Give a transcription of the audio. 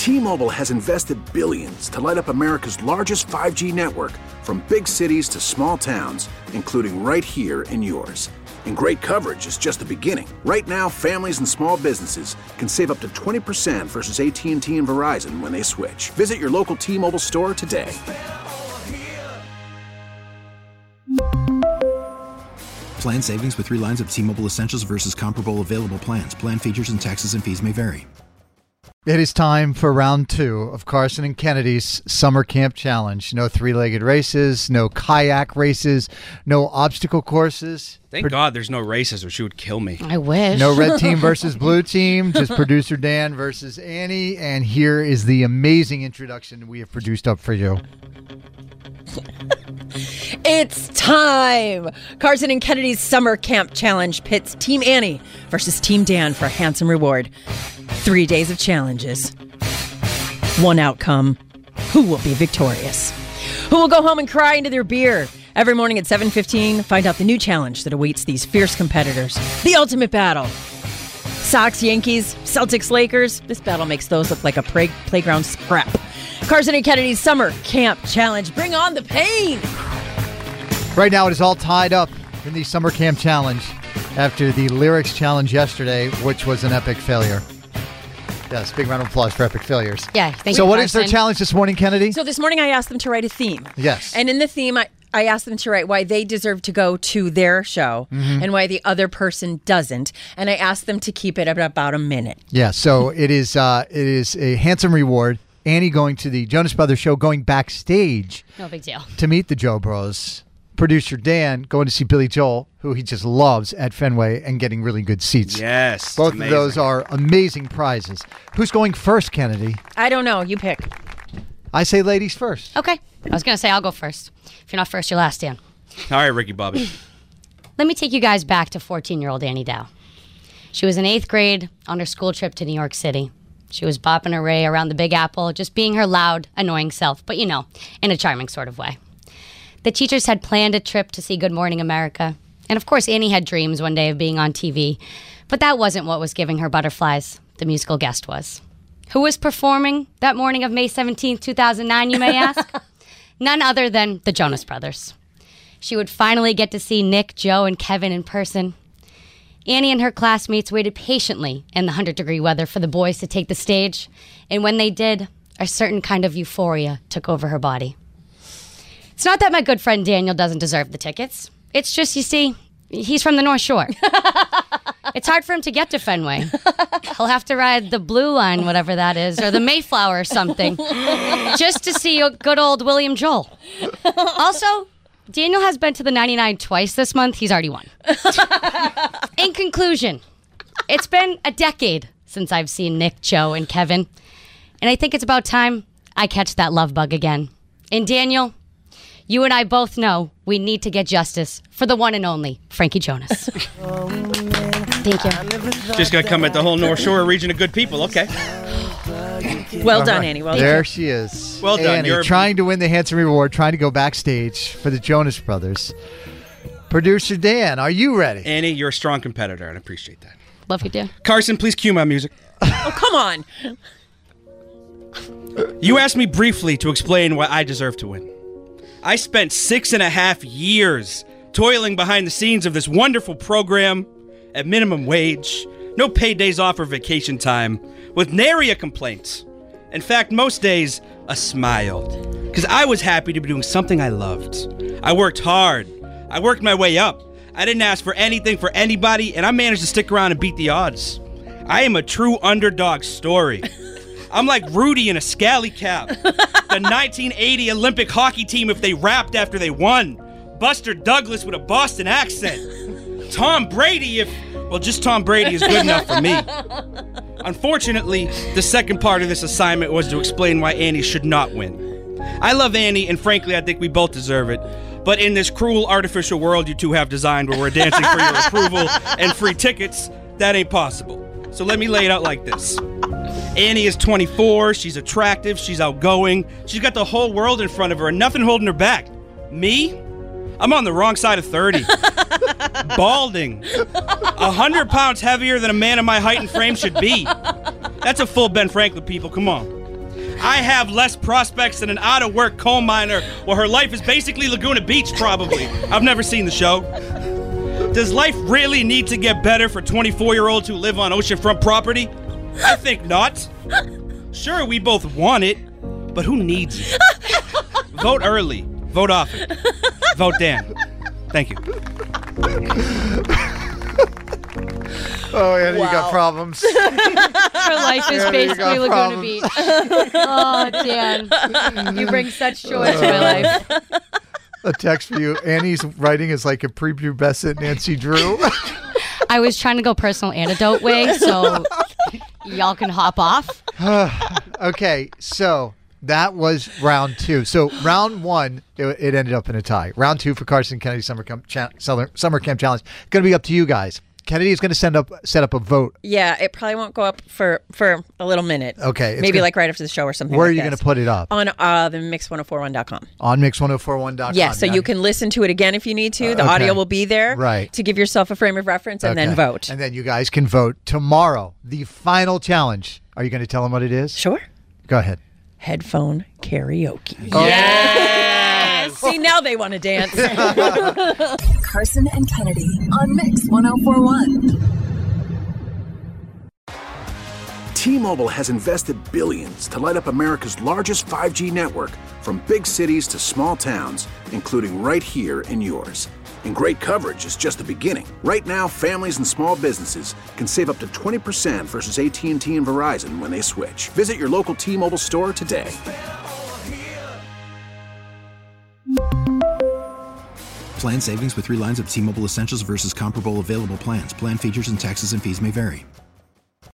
T-Mobile has invested billions to light up America's largest 5G network, from big cities to small towns, including right here in yours. And great coverage is just the beginning. Right now, families and small businesses can save up to 20% versus AT&T and Verizon when they switch. Visit your local T-Mobile store today. Plan savings with 3 lines of T-Mobile Essentials versus comparable available plans. Plan features and taxes and fees may vary. It is time for round 2 of Carson and Kennedy's Summer Camp Challenge. No 3-legged races, no kayak races, no obstacle courses. Thank God there's no races or she would kill me. I wish. No red team versus blue team, just producer Dan versus Annie. And here is the amazing introduction we have produced up for you. It's time! Carson and Kennedy's Summer Camp Challenge pits Team Annie versus Team Dan for a handsome reward. 3 days of challenges. One outcome. Who will be victorious? Who will go home and cry into their beer? Every morning at 7:15, find out the new challenge that awaits these fierce competitors. The ultimate battle. Sox, Yankees, Celtics, Lakers. This battle makes those look like a playground scrap. Carson and Kennedy's Summer Camp Challenge. Bring on the pain! Right now, it is all tied up in the Summer Camp Challenge after the Lyrics Challenge yesterday, which was an epic failure. Yes, big round of applause for epic failures. Yeah, thank you. So what is their challenge this morning, Kennedy? So this morning I asked them to write a theme. Yes. And in the theme, I asked them to write why they deserve to go to their show and why the other person doesn't. And I asked them to keep it at about a minute. Yeah, so it is a handsome reward. Annie going to the Jonas Brothers show, going backstage. No big deal. To meet the Joe Bros. Producer Dan going to see Billy Joel, who he just loves, at Fenway and getting really good seats. Yes. Both of those are amazing prizes. Who's going first, Kennedy? I don't know. You pick. I say ladies first. Okay. I was going to say I'll go first. If you're not first, you're last, Dan. All right, Ricky Bobby. Let me take you guys back to 14-year-old Annie Dow. She was in 8th grade on her school trip to New York City. She was bopping her way around the Big Apple, just being her loud, annoying self, but in a charming sort of way. The teachers had planned a trip to see Good Morning America. And of course, Annie had dreams one day of being on TV. But that wasn't what was giving her butterflies. The musical guest was. Who was performing that morning of May 17th, 2009, you may ask? None other than the Jonas Brothers. She would finally get to see Nick, Joe, and Kevin in person. Annie and her classmates waited patiently in the 100-degree weather for the boys to take the stage. And when they did, a certain kind of euphoria took over her body. It's not that my good friend Daniel doesn't deserve the tickets. It's just, you see, he's from the North Shore. It's hard for him to get to Fenway. He'll have to ride the Blue Line, whatever that is, or the Mayflower or something, just to see a good old William Joel. Also, Daniel has been to the 99 twice this month. He's already won. In conclusion, it's been a decade since I've seen Nick, Joe, and Kevin, and I think it's about time I catch that love bug again. And Daniel, you and I both know we need to get justice for the one and only Frankie Jonas. Thank you. Just got to come at the whole North Shore region of good people. Okay. Well done, Annie. Well done. There she is. Well done. Annie, trying to win the handsome reward, trying to go backstage for the Jonas Brothers. Producer Dan, are you ready? Annie, you're a strong competitor, and I appreciate that. Love you, Dan. Carson, please cue my music. Oh, come on. You asked me briefly to explain why I deserve to win. I spent 6.5 years toiling behind the scenes of this wonderful program at minimum wage, no paid days off or vacation time, with nary a complaint. In fact, most days, a smile. Because I was happy to be doing something I loved. I worked hard. I worked my way up. I didn't ask for anything for anybody, and I managed to stick around and beat the odds. I am a true underdog story. I'm like Rudy in a scally cap. The 1980 Olympic hockey team if they rapped after they won. Buster Douglas with a Boston accent. Tom Brady just Tom Brady is good enough for me. Unfortunately, the second part of this assignment was to explain why Annie should not win. I love Annie, and frankly, I think we both deserve it. But in this cruel, artificial world you two have designed where we're dancing for your approval and free tickets, that ain't possible. So let me lay it out like this. Annie is 24, she's attractive, she's outgoing, she's got the whole world in front of her and nothing holding her back. Me? I'm on the wrong side of 30. Balding. 100 pounds heavier than a man of my height and frame should be. That's a full Ben Franklin, people, come on. I have less prospects than an out-of-work coal miner, or her life is basically Laguna Beach, probably. I've never seen the show. Does life really need to get better for 24-year-olds who live on oceanfront property? I think not. Sure, we both want it, but who needs it? Vote early. Vote often. Vote Dan. Thank you. Oh, Annie, you got problems. Her life is Yeah, you basically got Laguna problems. Beach. Oh, Dan. You bring such joy to my life. A text for you. Annie's writing is like a prepubescent Nancy Drew. I was trying to go personal antidote way, so y'all can hop off. Okay, so that was round 2. So round 1, it ended up in a tie. Round 2 for Carson Kennedy Summer Camp Challenge. Going to be up to you guys. Kennedy is going to set up a vote. Yeah, it probably won't go up for a little minute. Okay. Maybe like right after the show or something. Where like are you this. going to put it up? On the mix1041.com. On mix1041.com. Yeah, so you can listen to it again if you need to. The audio will be there. Right. To give yourself a frame of reference and then vote. And then you guys can vote tomorrow. The final challenge. Are you going to tell them what it is? Sure. Go ahead. Headphone karaoke. Yes! See, now they want to dance. Carson and Kennedy on Mix 1041. T-Mobile has invested billions to light up America's largest 5G network, from big cities to small towns, including right here in yours. And great coverage is just the beginning. Right now, families and small businesses can save up to 20% versus AT&T and Verizon when they switch. Visit your local T-Mobile store today. Plan savings with 3 lines of T-Mobile Essentials versus comparable available plans. Plan features and taxes and fees may vary.